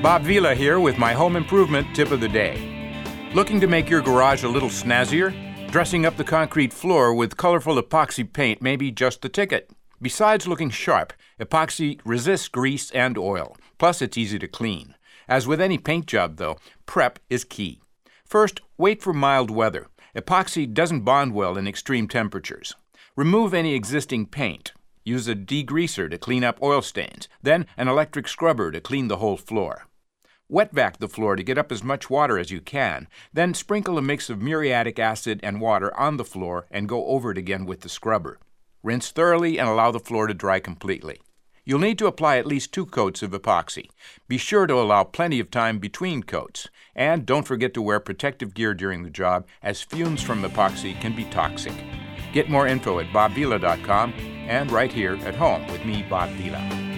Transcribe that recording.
Bob Vila here with my home improvement tip of the day. Looking to make your garage a little snazzier? Dressing up the concrete floor with colorful epoxy paint may be just the ticket. Besides looking sharp, epoxy resists grease and oil. Plus, it's easy to clean. As with any paint job, though, prep is key. First, wait for mild weather. Epoxy doesn't bond well in extreme temperatures. Remove any existing paint. Use a degreaser to clean up oil stains, then an electric scrubber to clean the whole floor. Wet vac the floor to get up as much water as you can, then sprinkle a mix of muriatic acid and water on the floor and go over it again with the scrubber. Rinse thoroughly and allow the floor to dry completely. You'll need to apply at least 2 coats of epoxy. Be sure to allow plenty of time between coats. And don't forget to wear protective gear during the job, as fumes from epoxy can be toxic. Get more info at bobvila.com and right here at home with me, Bob Vila.